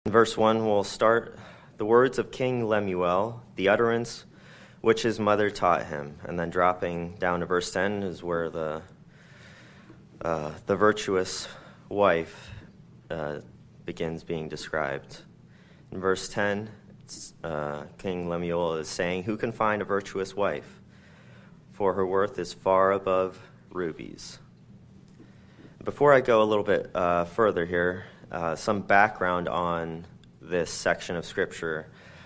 In verse 1, we'll start the words of King Lemuel, the utterance which his mother taught him. And then dropping down to verse 10 is where the virtuous wife begins being described. In verse 10, King Lemuel is saying, "Who can find a virtuous wife? For her worth is far above rubies." Before I go a little bit further here, some background on this section of Scripture.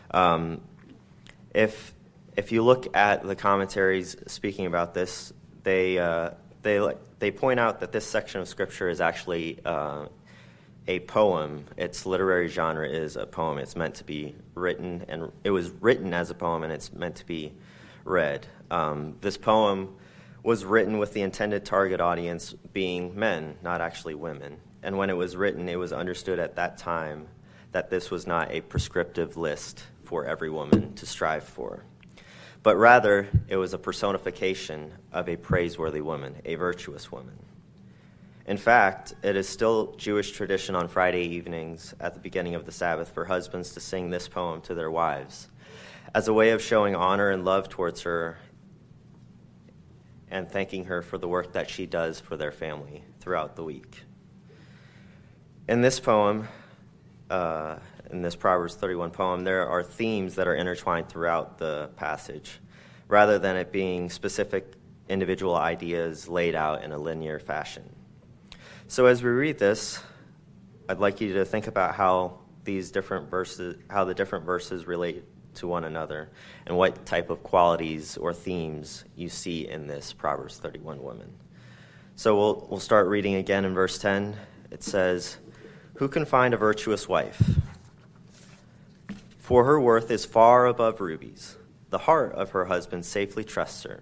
If you look at the commentaries speaking about this, they point out that this section of Scripture is actually a poem. Its literary genre is a poem. It's meant to be written, and it was written as a poem, and it's meant to be read. This poem was written with the intended target audience being men, not actually women. And when it was written, it was understood at that time that this was not a prescriptive list for every woman to strive for, but rather it was a personification of a praiseworthy woman, a virtuous woman. In fact, it is still Jewish tradition on Friday evenings at the beginning of the Sabbath for husbands to sing this poem to their wives as a way of showing honor and love towards her and thanking her for the work that she does for their family throughout the week. In this poem, in this Proverbs 31 poem, there are themes that are intertwined throughout the passage, rather than it being specific individual ideas laid out in a linear fashion. So as we read this, I'd like you to think about how the different verses relate to one another, and what type of qualities or themes you see in this Proverbs 31 woman. So we'll start reading again in verse 10. It says, "Who can find a virtuous wife? For her worth is far above rubies. The heart of her husband safely trusts her.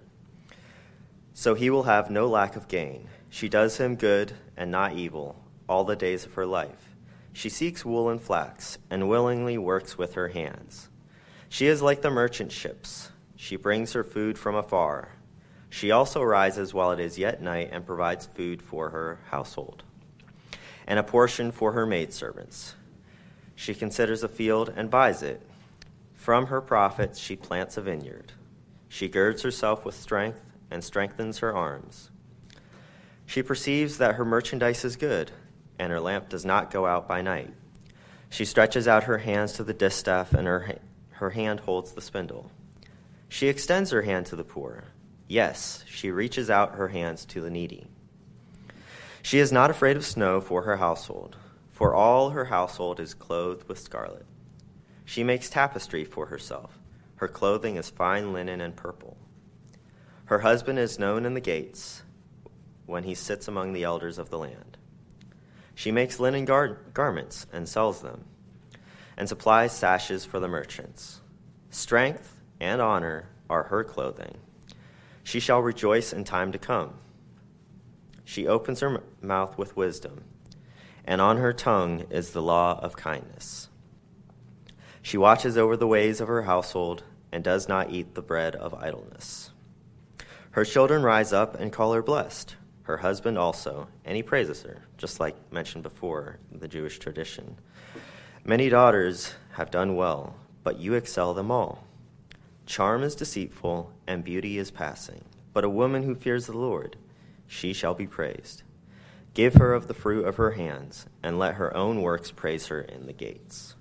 So he will have no lack of gain. She does him good and not evil all the days of her life. She seeks wool and flax and willingly works with her hands. She is like the merchant ships. She brings her food from afar. She also rises while it is yet night and provides food for her household, and a portion for her maidservants. She considers a field and buys it. From her profits she plants a vineyard. She girds herself with strength and strengthens her arms. She perceives that her merchandise is good, and her lamp does not go out by night. She stretches out her hands to the distaff, and her hand holds the spindle. She extends her hand to the poor. Yes, she reaches out her hands to the needy. She is not afraid of snow for her household, for all her household is clothed with scarlet. She makes tapestry for herself. Her clothing is fine linen and purple. Her husband is known in the gates when he sits among the elders of the land. She makes linen garments and sells them, and supplies sashes for the merchants. Strength and honor are her clothing. She shall rejoice in time to come. She opens her mouth with wisdom, and on her tongue is the law of kindness. She watches over the ways of her household and does not eat the bread of idleness. Her children rise up and call her blessed, her husband also, and he praises her, just like mentioned before in the Jewish tradition. Many daughters have done well, but you excel them all. Charm is deceitful, and beauty is passing, but a woman who fears the Lord, she shall be praised. Give her of the fruit of her hands, and let her own works praise her in the gates."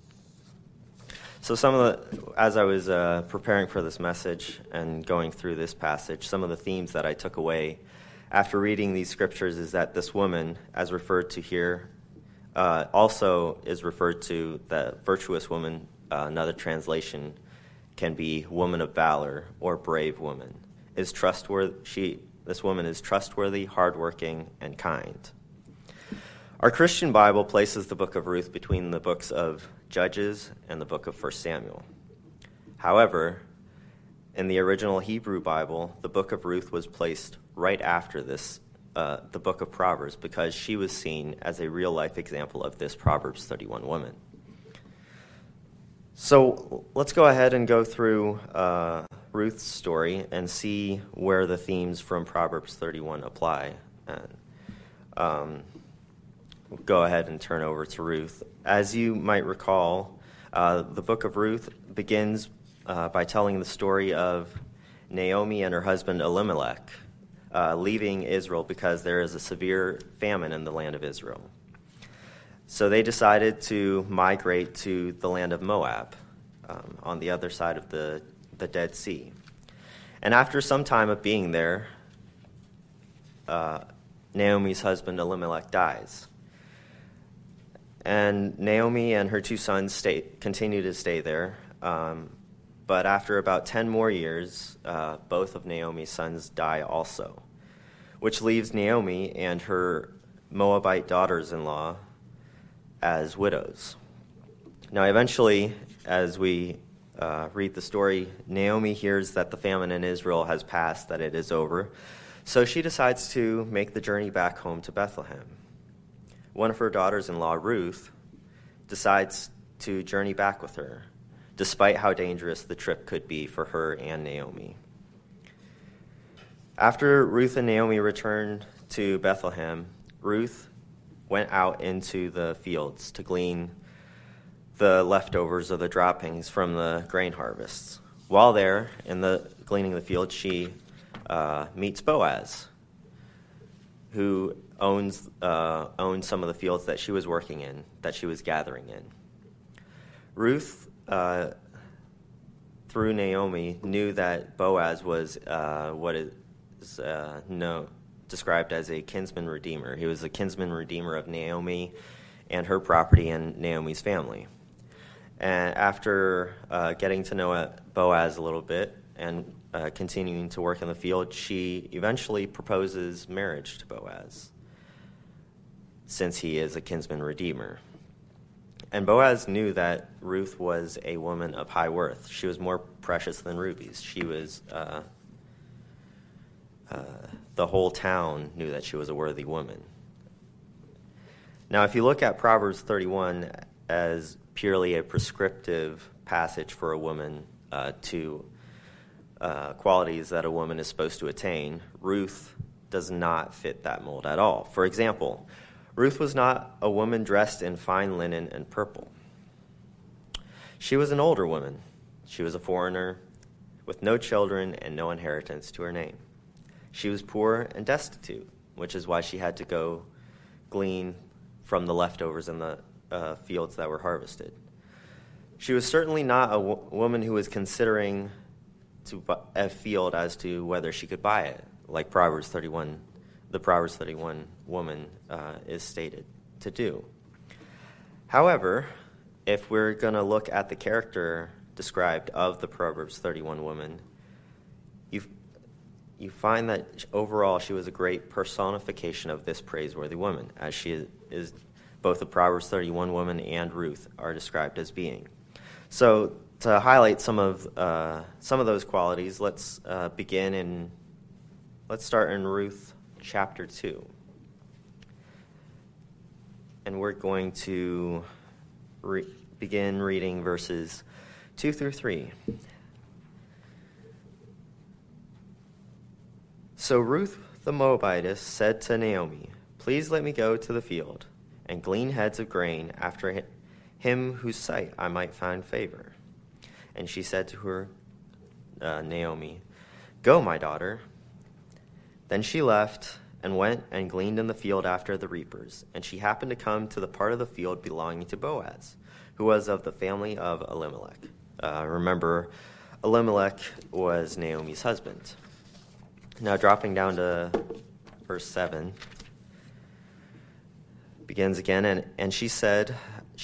So as I was preparing for this message and going through this passage, some of the themes that I took away after reading these scriptures is that this woman, as referred to here, also is referred to the virtuous woman. Another translation can be woman of valor or brave woman. Is trustworthy. This woman is trustworthy, hardworking, and kind. Our Christian Bible places the book of Ruth between the books of Judges and the book of 1 Samuel. However, in the original Hebrew Bible, the book of Ruth was placed right after the book of Proverbs, because she was seen as a real-life example of this Proverbs 31 woman. So let's go ahead and go through Ruth's story and see where the themes from Proverbs 31 apply. go ahead and turn over to Ruth. As you might recall, the book of Ruth begins by telling the story of Naomi and her husband Elimelech leaving Israel because there is a severe famine in the land of Israel. So they decided to migrate to the land of Moab on the other side of the Dead Sea. And after some time of being there, Naomi's husband Elimelech dies. And Naomi and her two sons continue to stay there. But after about 10 more years, both of Naomi's sons die also, which leaves Naomi and her Moabite daughters-in-law as widows. Now, eventually, as we read the story, Naomi hears that the famine in Israel has passed, that it is over. So she decides to make the journey back home to Bethlehem. One of her daughters-in-law, Ruth, decides to journey back with her, despite how dangerous the trip could be for her and Naomi. After Ruth and Naomi returned to Bethlehem, Ruth went out into the fields to glean the leftovers of the droppings from the grain harvests. While there, gleaning the field, she meets Boaz, who owns some of the fields that she was working in, that she was gathering in. Ruth, through Naomi, knew that Boaz was what is described as a kinsman redeemer. He was a kinsman redeemer of Naomi and her property and Naomi's family. And after getting to know Boaz a little bit and continuing to work in the field, she eventually proposes marriage to Boaz, since he is a kinsman redeemer. And Boaz knew that Ruth was a woman of high worth. She was more precious than rubies. She was, the whole town knew that she was a worthy woman. Now, if you look at Proverbs 31 as purely a prescriptive passage for a woman to qualities that a woman is supposed to attain, Ruth does not fit that mold at all. For example, Ruth was not a woman dressed in fine linen and purple. She was an older woman. She was a foreigner with no children and no inheritance to her name. She was poor and destitute, which is why she had to go glean from the leftovers in the fields that were harvested. She was certainly not a woman who was considering a field as to whether she could buy it, like the Proverbs 31 woman is stated to do. However, if we're going to look at the character described of the Proverbs 31 woman, you find that overall she was a great personification of this praiseworthy woman, as she is both the Proverbs 31 woman and Ruth are described as being. So to highlight some of those qualities, let's start in Ruth chapter 2. And we're going to begin reading verses 2 through 3. So Ruth the Moabitess said to Naomi, "Please let me go to the field and glean heads of grain after him whose sight I might find favor." And she said to her, Naomi, "Go, my daughter." Then she left and went and gleaned in the field after the reapers. And she happened to come to the part of the field belonging to Boaz, who was of the family of Elimelech. Remember, Elimelech was Naomi's husband. Now, dropping down to verse 7, begins again, and she said,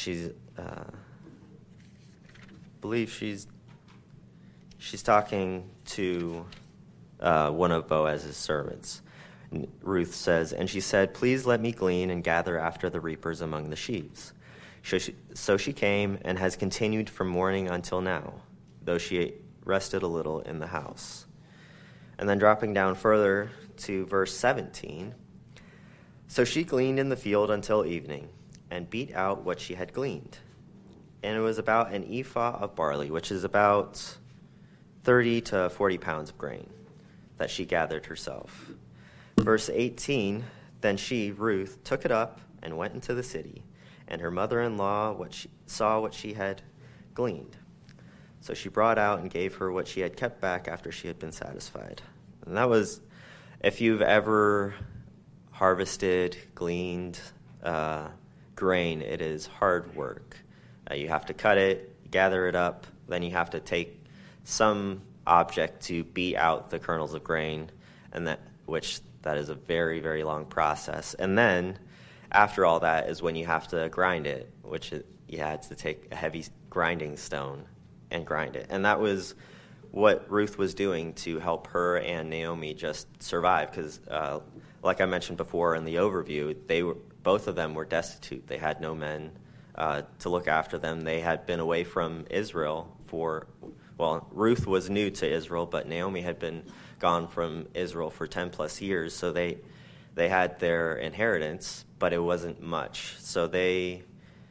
believe she's talking to one of Boaz's servants. Ruth says, and she said, "Please let me glean and gather after the reapers among the sheaves." So she came and has continued from morning until now, though she rested a little in the house. And then dropping down further to verse 17, so she gleaned in the field until evening and beat out what she had gleaned. And it was about an ephah of barley, which is about 30 to 40 pounds of grain that she gathered herself. Verse 18, then she, Ruth, took it up and went into the city, and her mother-in-law saw what she had gleaned. So she brought out and gave her what she had kept back after she had been satisfied. And that was, if you've ever harvested, gleaned grain, it is hard work. You have to cut it, gather it up, then you have to take some object to beat out the kernels of grain, and that is a very, very long process. And then after all that is when you have to grind it, you had to take a heavy grinding stone and grind it. And that was what Ruth was doing to help her and Naomi just survive, because like I mentioned before in the overview, both of them were destitute. They had no men to look after them. They had been away from Israel Ruth was new to Israel, but Naomi had been gone from Israel for 10 plus years, so they had their inheritance, but it wasn't much. So they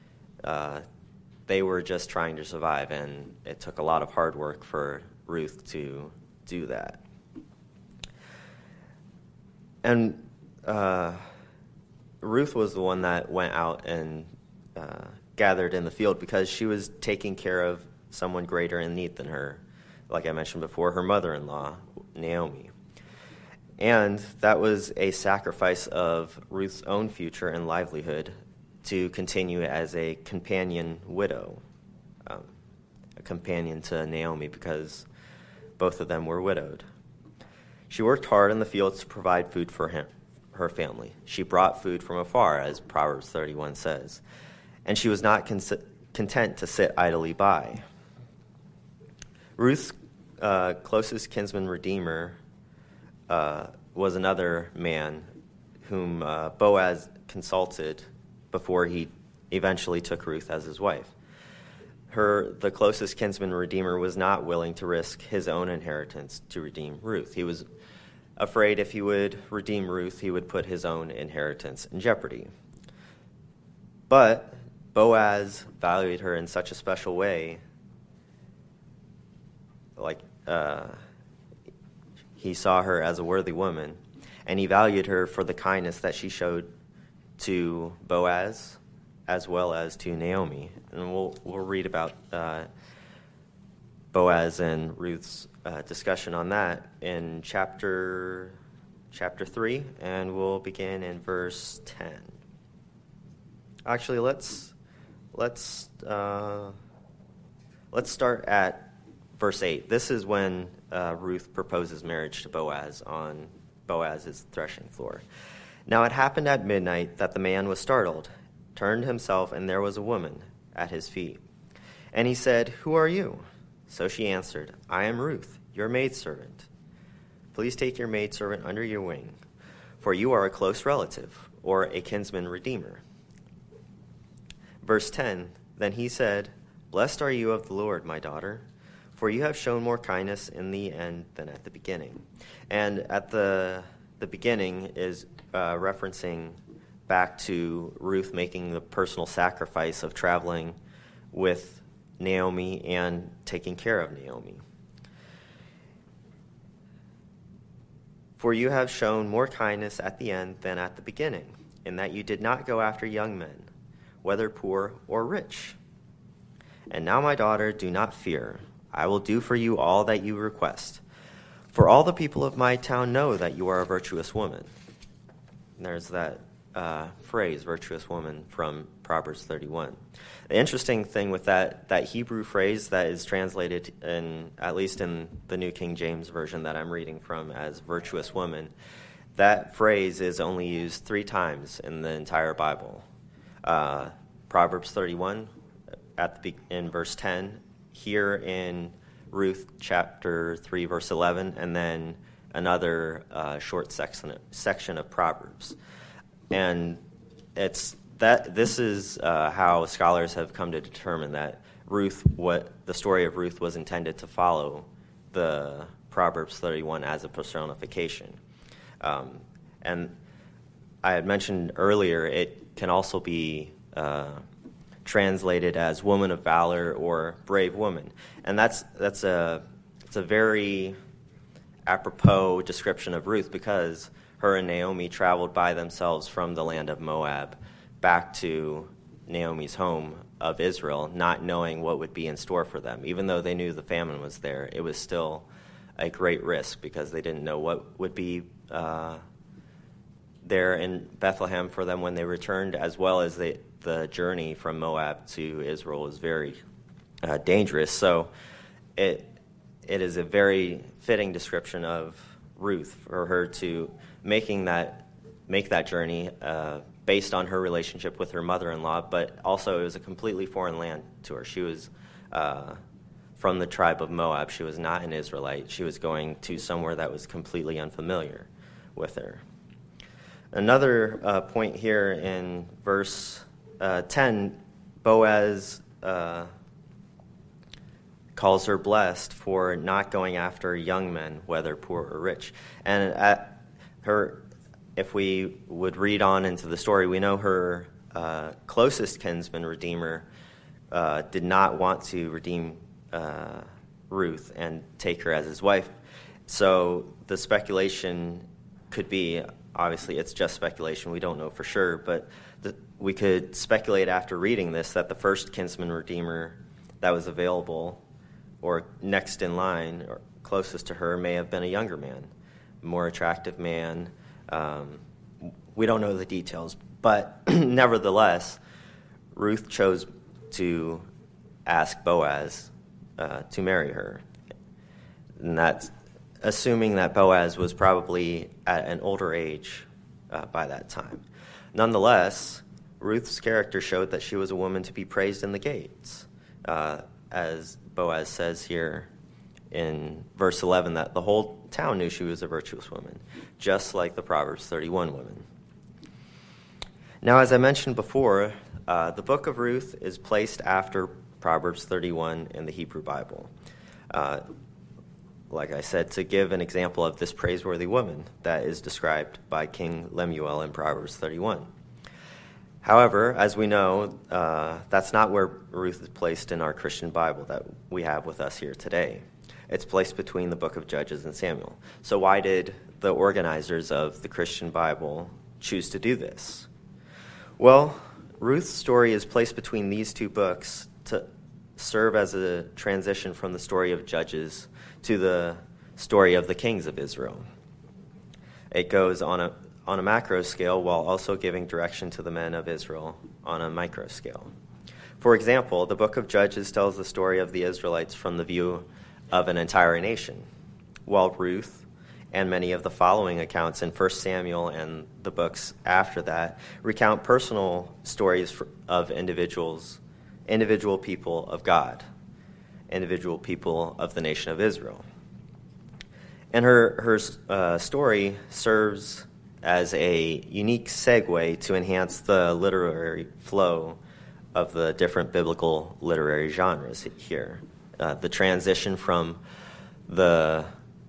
were just trying to survive, and it took a lot of hard work for Ruth to do that. And Ruth was the one that went out and gathered in the field because she was taking care of someone greater in need than her. Like I mentioned before, her mother-in-law, Naomi. And that was a sacrifice of Ruth's own future and livelihood to continue as a companion widow, a companion to Naomi, because both of them were widowed. She worked hard in the fields to provide food for her family. She brought food from afar, as Proverbs 31 says, and she was not content to sit idly by. Ruth's closest kinsman redeemer was another man whom Boaz consulted before he eventually took Ruth as his wife. The closest kinsman redeemer was not willing to risk his own inheritance to redeem Ruth. He was afraid if he would redeem Ruth, he would put his own inheritance in jeopardy. But Boaz valued her in such a special way, he saw her as a worthy woman, and he valued her for the kindness that she showed to Boaz as well as to Naomi. And we'll read about Boaz and Ruth's discussion on that in chapter 3, and we'll begin in verse 10. Actually, let's start at verse 8. This is when Ruth proposes marriage to Boaz on Boaz's threshing floor. Now it happened at midnight that the man was startled, turned himself, and there was a woman at his feet. And he said, "Who are you?" So she answered, "I am Ruth, your maidservant. Please take your maidservant under your wing, for you are a close relative, or a kinsman redeemer." Verse 10, Then he said, "Blessed are you of the Lord, my daughter, for you have shown more kindness in the end than at the beginning." And at the beginning is referencing back to Ruth making the personal sacrifice of traveling with Naomi and taking care of Naomi. "For you have shown more kindness at the end than at the beginning, in that you did not go after young men, whether poor or rich. And now, my daughter, do not fear. I will do for you all that you request. For all the people of my town know that you are a virtuous woman." And there's that phrase, virtuous woman, from Proverbs 31. The interesting thing with that Hebrew phrase that is translated at least in the New King James Version that I'm reading from as virtuous woman, that phrase is only used 3 times in the entire Bible. Proverbs 31 in verse 10, here in Ruth chapter 3 verse 11, and then another short section of Proverbs. And this is how scholars have come to determine that the story of Ruth was intended to follow the Proverbs 31 as a personification. And I had mentioned earlier, it can also be translated as woman of valor or brave woman. And it's a very apropos description of Ruth, because her and Naomi traveled by themselves from the land of Moab back to Naomi's home of Israel, not knowing what would be in store for them. Even though they knew the famine was there, it was still a great risk because they didn't know what would be there in Bethlehem for them when they returned, as well as the journey from Moab to Israel was very dangerous. So it is a very fitting description of Ruth for her to make that journey based on her relationship with her mother-in-law, but also it was a completely foreign land to her. She was from the tribe of Moab. She was not an Israelite. She was going to somewhere that was completely unfamiliar with her. Another point here in verse 10, Boaz calls her blessed for not going after young men, whether poor or rich. And if we would read on into the story, we know her closest kinsman redeemer did not want to redeem Ruth and take her as his wife. So the speculation could be, obviously it's just speculation, we don't know for sure, but we could speculate after reading this that the first kinsman redeemer that was available or next in line or closest to her may have been a younger man, a more attractive man. We don't know the details, but nevertheless, Ruth chose to ask Boaz to marry her. And that's assuming that Boaz was probably at an older age by that time. Nonetheless, Ruth's character showed that she was a woman to be praised in the gates, as Boaz says here in verse 11, that the whole town knew she was a virtuous woman, just like the Proverbs 31 woman. Now, as I mentioned before, the book of Ruth is placed after Proverbs 31 in the Hebrew Bible. Like I said, to give an example of this praiseworthy woman that is described by King Lemuel in Proverbs 31. However, as we know, that's not where Ruth is placed in our Christian Bible that we have with us here today. It's placed between the book of Judges and Samuel. So why did the organizers of the Christian Bible choose to do this? Well, Ruth's story is placed between these two books to serve as a transition from the story of Judges to the story of the kings of Israel. It goes on a macro scale while also giving direction to the men of Israel on a micro scale. For example, the book of Judges tells the story of the Israelites from the view of an entire nation, while Ruth and many of the following accounts in 1 Samuel and the books after that recount personal stories of individual people of God, individual people of the nation of Israel. And her story serves as a unique segue to enhance the literary flow of the different biblical literary genres here. The transition from the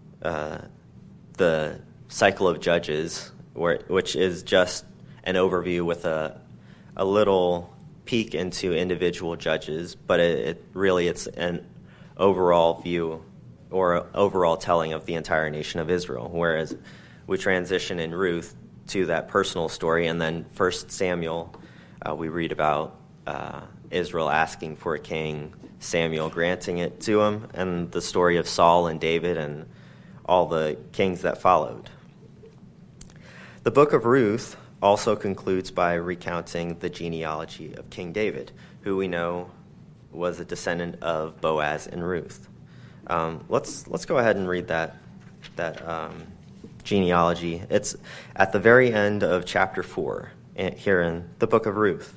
cycle of Judges, which is just an overview with a little peek into individual judges, but it's an overall view or overall telling of the entire nation of Israel, whereas we transition in Ruth to that personal story, and then 1 Samuel, we read about Israel asking for a king, Samuel granting it to him, and the story of Saul and David and all the kings that followed. The book of Ruth also concludes by recounting the genealogy of King David, who we know was a descendant of Boaz and Ruth. Let's go ahead and read that genealogy. It's at the very end of chapter 4 here in the book of Ruth.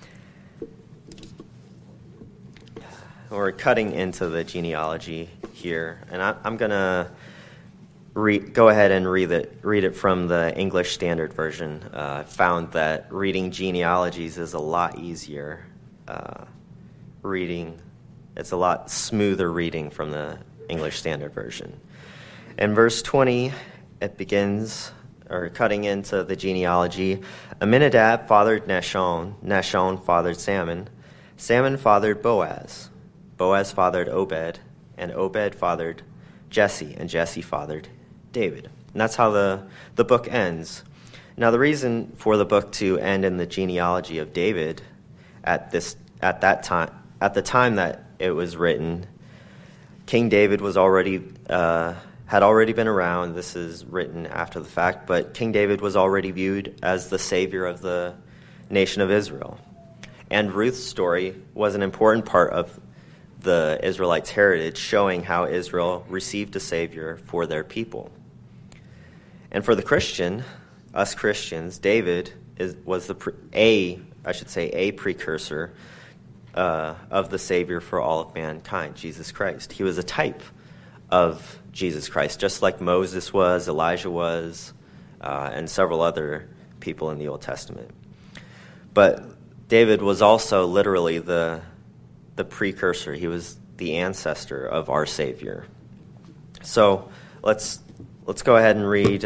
We're cutting into the genealogy here, and I'm going to go ahead and read it from the English Standard Version. I found that reading genealogies is a lot easier reading. It's a lot smoother reading from the English Standard Version. In verse 20, it begins, or cutting into the genealogy, Aminadab fathered Nahshon, Nahshon fathered Salmon, Salmon fathered Boaz, Boaz fathered Obed, and Obed fathered Jesse, and Jesse fathered David. And that's how the book ends. Now, the reason for the book to end in the genealogy of David at the time that it was written, King David was had already been around. This is written after the fact, but King David was already viewed as the savior of the nation of Israel. And Ruth's story was an important part of the Israelites' heritage, showing how Israel received a savior for their people. And for us Christians, David was a precursor of the Savior for all of mankind, Jesus Christ. He was a type of Jesus Christ, just like Moses was, Elijah was, and several other people in the Old Testament. But David was also literally the precursor. He was the ancestor of our Savior. So let's go ahead and read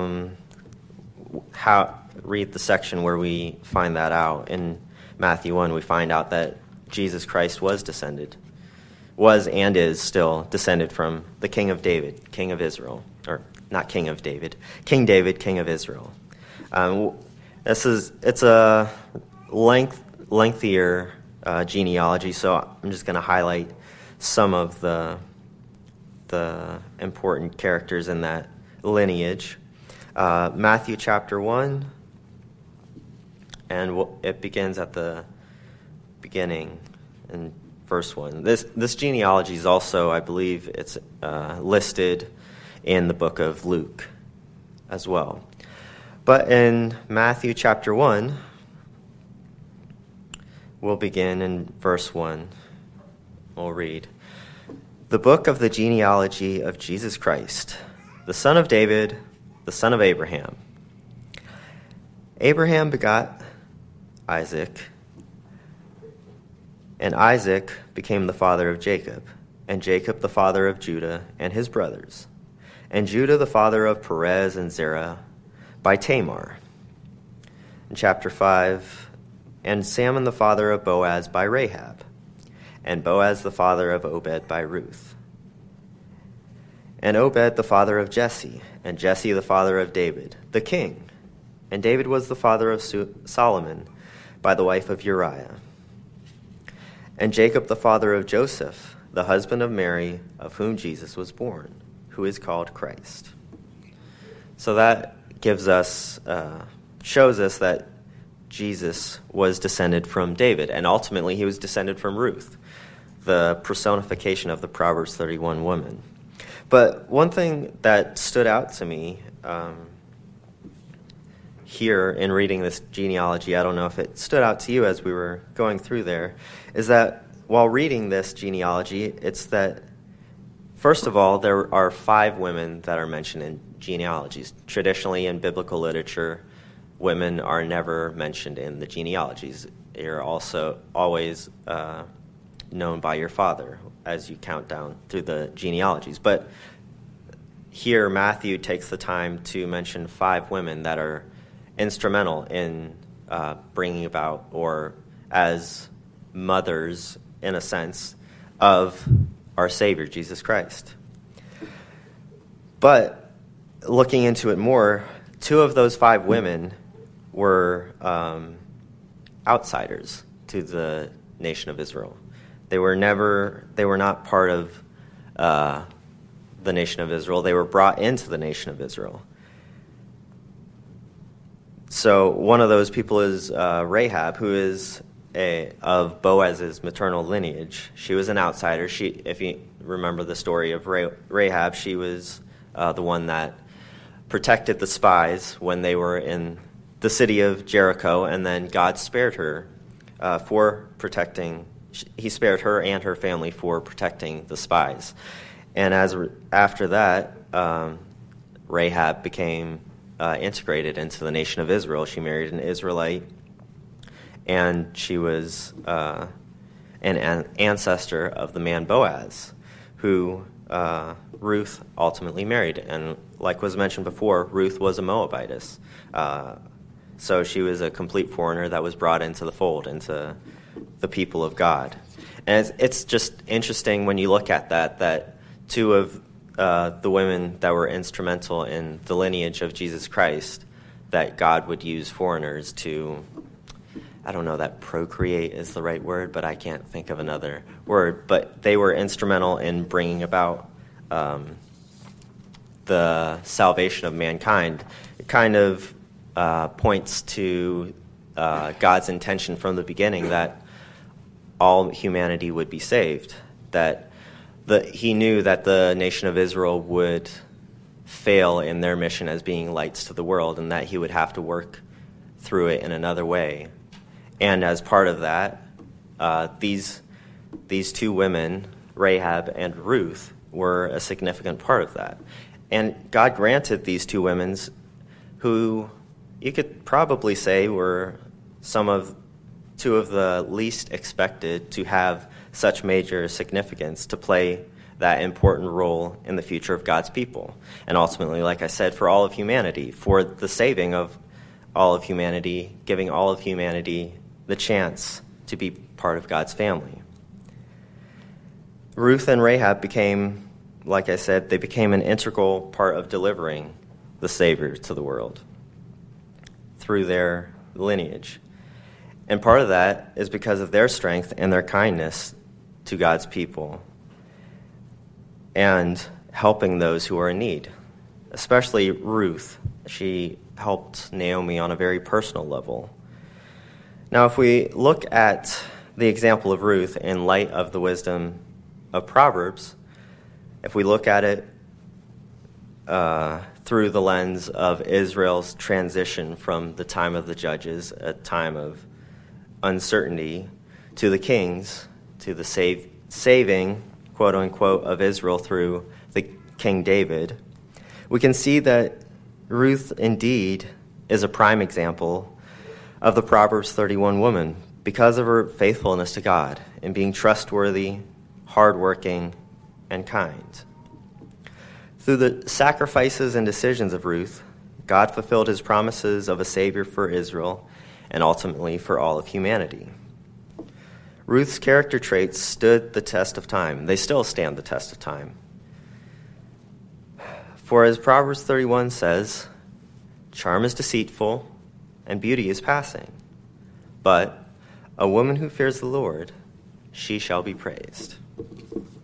the section where we find that out. In Matthew 1, we find out that Jesus Christ was and is still descended from the King of David, King of Israel, or not King of David, King David, King of Israel. It's a lengthier genealogy, so I'm just going to highlight some of the important characters in that lineage. Matthew chapter 1, and it begins at the beginning in verse 1. This genealogy is also, I believe, it's listed in the book of Luke as well. But in Matthew chapter 1, we'll begin in verse 1. We'll read, "The book of the genealogy of Jesus Christ, the son of David, the son of Abraham. Abraham begot Isaac, and Isaac became the father of Jacob, and Jacob the father of Judah and his brothers, and Judah the father of Perez and Zerah by Tamar." In chapter 5, "And Salmon the father of Boaz by Rahab, and Boaz the father of Obed by Ruth. And Obed the father of Jesse, and Jesse the father of David, the king. And David was the father of Solomon by the wife of Uriah. And Jacob the father of Joseph, the husband of Mary, of whom Jesus was born, who is called Christ." So that gives us, shows us that Jesus was descended from David, and ultimately he was descended from Ruth, the personification of the Proverbs 31 woman. But one thing that stood out to me here in reading this genealogy, I don't know if it stood out to you as we were going through there, is that while reading this genealogy, it's that, first of all, there are 5 women that are mentioned in genealogies. Traditionally, in biblical literature, women are never mentioned in the genealogies. You're also always known by your father as you count down through the genealogies. But here, Matthew takes the time to mention 5 women that are instrumental in bringing about, or as mothers, in a sense, of our Savior, Jesus Christ. But looking into it more, 2 of those 5 women were outsiders to the nation of Israel. They were not part of the nation of Israel. They were brought into the nation of Israel. So one of those people is Rahab, who is of Boaz's maternal lineage. She was an outsider. If you remember the story of Rahab, she was the one that protected the spies when they were in the city of Jericho, and then God spared her for protecting. He spared her and her family for protecting the spies. And after that, Rahab became integrated into the nation of Israel. She married an Israelite, and she was an ancestor of the man Boaz, who Ruth ultimately married. And like was mentioned before, Ruth was a Moabitess. So she was a complete foreigner that was brought into the fold, into the people of God. And it's just interesting when you look at that 2 of the women that were instrumental in the lineage of Jesus Christ that God would use foreigners to, I don't know that procreate is the right word, but I can't think of another word. But they were instrumental in bringing about the salvation of mankind. It kind of points to God's intention from the beginning that all humanity would be saved, that he knew that the nation of Israel would fail in their mission as being lights to the world, and that he would have to work through it in another way. And as part of that, these two women, Rahab and Ruth, were a significant part of that. And God granted these two women, who you could probably say were two of the least expected to have such major significance, to play that important role in the future of God's people. And ultimately, like I said, for all of humanity, for the saving of all of humanity, giving all of humanity the chance to be part of God's family. Ruth and Rahab became, like I said, they became an integral part of delivering the Savior to the world through their lineage. And part of that is because of their strength and their kindness to God's people and helping those who are in need. Especially Ruth. She helped Naomi on a very personal level. Now, if we look at the example of Ruth in light of the wisdom of Proverbs, if we look at it through the lens of Israel's transition from the time of the judges, a time of uncertainty, to the kings, to the saving, quote unquote, of Israel through the King David, we can see that Ruth indeed is a prime example of the Proverbs 31 woman because of her faithfulness to God and being trustworthy, hardworking, and kind. Through the sacrifices and decisions of Ruth, God fulfilled his promises of a Savior for Israel and ultimately for all of humanity. Ruth's character traits stood the test of time. They still stand the test of time. For as Proverbs 31 says, charm is deceitful and beauty is passing, but a woman who fears the Lord, she shall be praised.